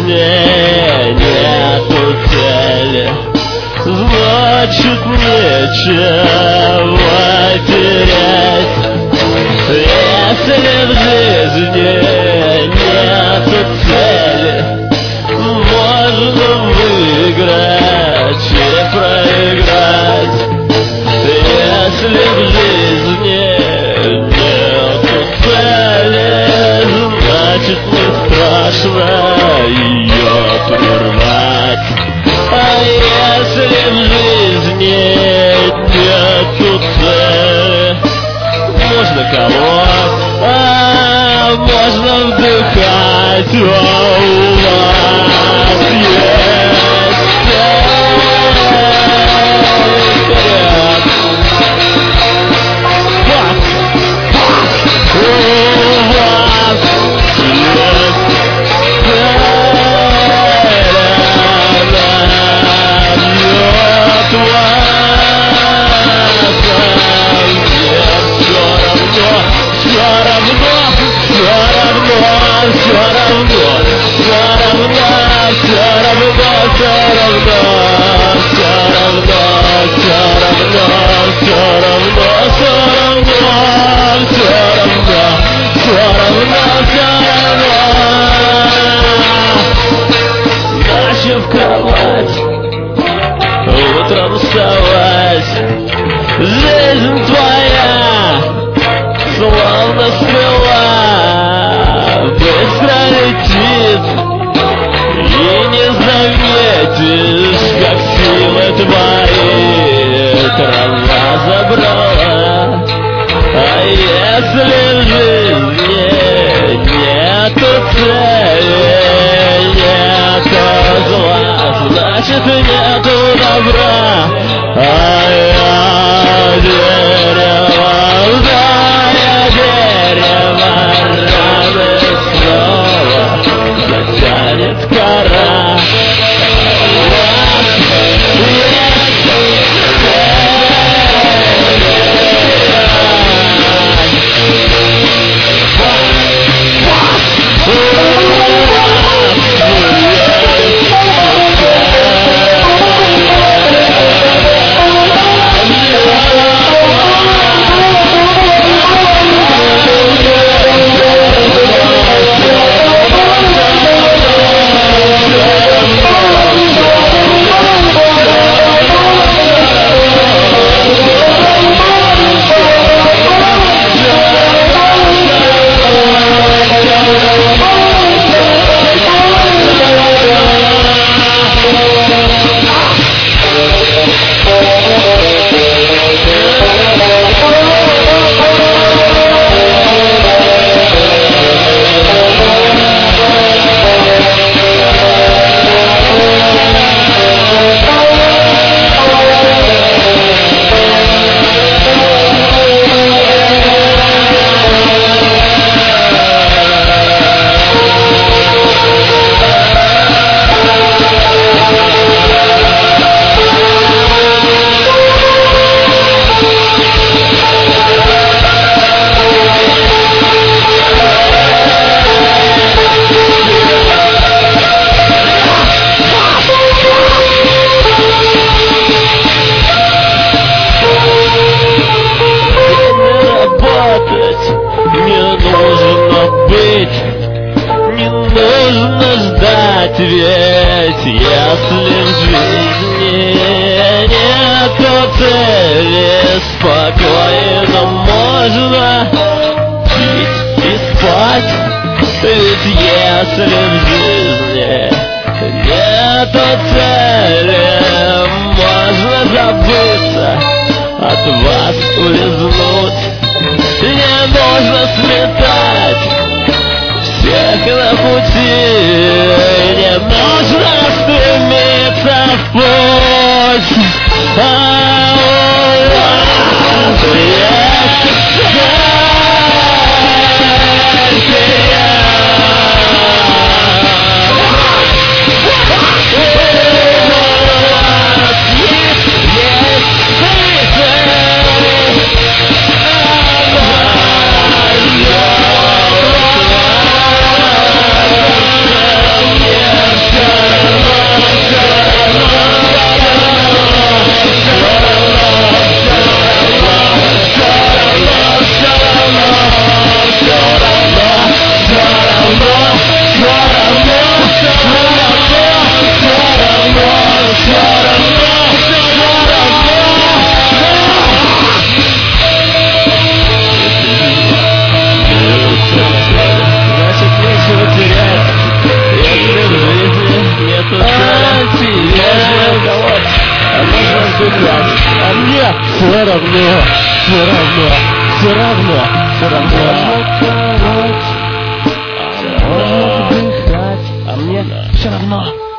жизни нету цели, значит нечего терять. Если в жизни нету цели, можно выиграть и проиграть. Если в жизни нету цели, значит не страшно ее прервать. А если в жизни нету цели, можно кого? Можно вдыхать, у вас есть вперед. У вас ночью в кровать, утром вставать. Жизнь твоя словно стрела, быстро летит, и не заметишь, как силы твои трава забрала. А если в жизни нету цели, нету зла, значит нету добра. А я дерево, да, я дерево, рано снова затянет кора. Ведь если в жизни нету цели, спокойно можно пить и спать. Ведь если в жизни нету цели, можно забыться, от вас улизнуть. Не нужно сметать всех на пути, не нужно стремиться в путь. Yeah. дышать, а мне все равно, все равно, все равно, все равно. А мне все равно.